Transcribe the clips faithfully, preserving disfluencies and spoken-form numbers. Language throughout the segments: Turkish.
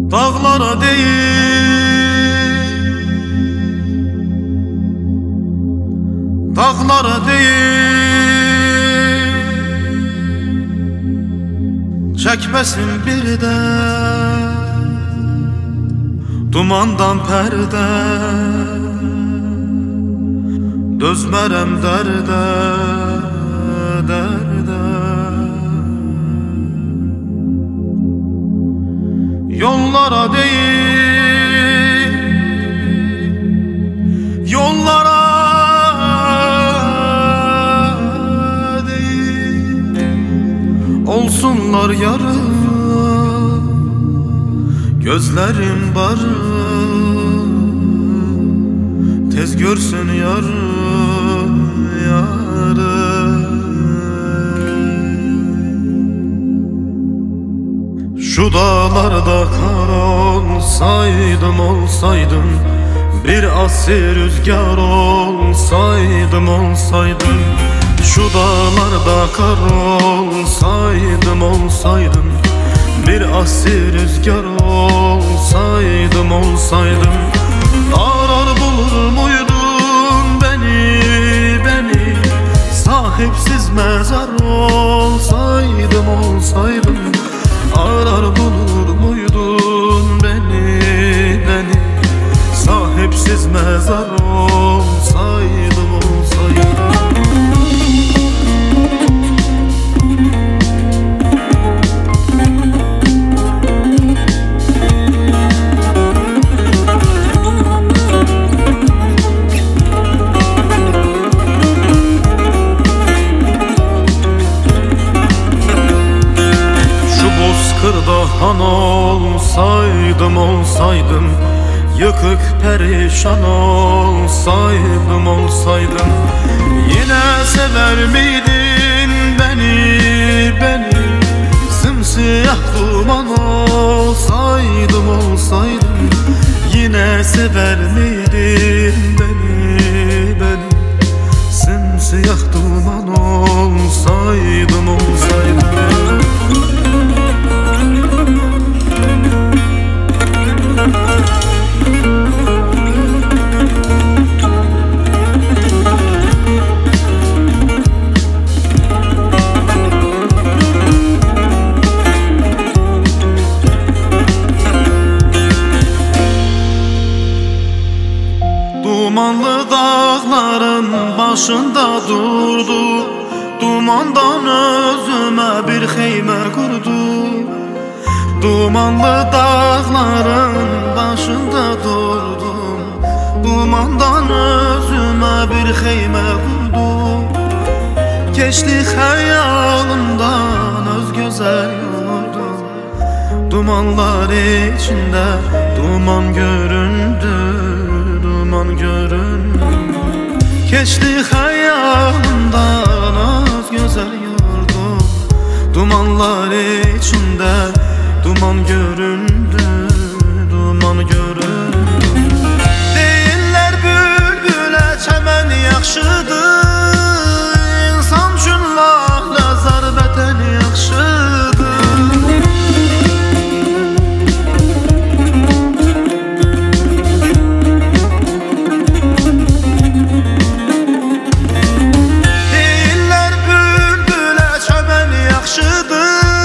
Dağlara değil, dağlara değil, çekmesin bir de dumandan perde. Dözmərəm dərdə, dərdə. Yollara değil, yollara değil, olsunlar yarı, gözlerim barı, tez görsün yarı, yarı. Şu dağlarda kar olsaydım, olsaydım, bir asil rüzgar olsaydım, olsaydım. Şu dağlarda kar olsaydım, olsaydım, bir asil rüzgar olsaydım, olsaydım. Arar bulur muydun beni, beni, sahipsiz mezar olsaydım, olsaydım. Arar bulur muydun beni, beni, sahipsiz mezar olsaydım, olsaydım. Kırda han olsaydım, olsaydım, yıkık perişan olsaydım, olsaydım. Yine sever miydin beni, beni, simsiyah duman olsaydım, olsaydım. Yine sever miydin beni, beni, simsiyah duman olsaydım, olsaydım. Dumanlı dağların başında durdu, dumandan özüme bir xeymə qurdu. Dumanlı dağların başında durdum, dumandan özüme bir xeymə qurdu. Keçdi xəyalımdan öz gözəl yurdum, dumanlar içində duman göründü, duman göründü. Keçdi xəyalımdan öz gözəl yurdum, dumanlar içində duman göründü, duman göründü. Deyirlər bülbülə çəmən yaxşıdır, insan üçün lağla zarbətən yaxşıdır. Deyirlər bülbülə çəmən yaxşıdır,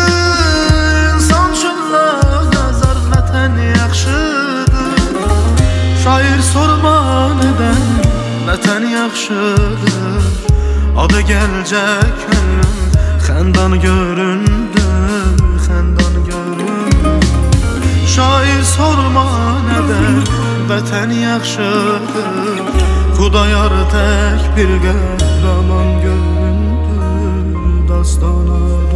şair sorma neden vətən yaxşıdır. Adı gəlcək könlüm xəndan göründü, xəndan göründü. Şair sorma neden vətən yaxşıdır. Xudayar tək bir qəhrəman göründü dastana.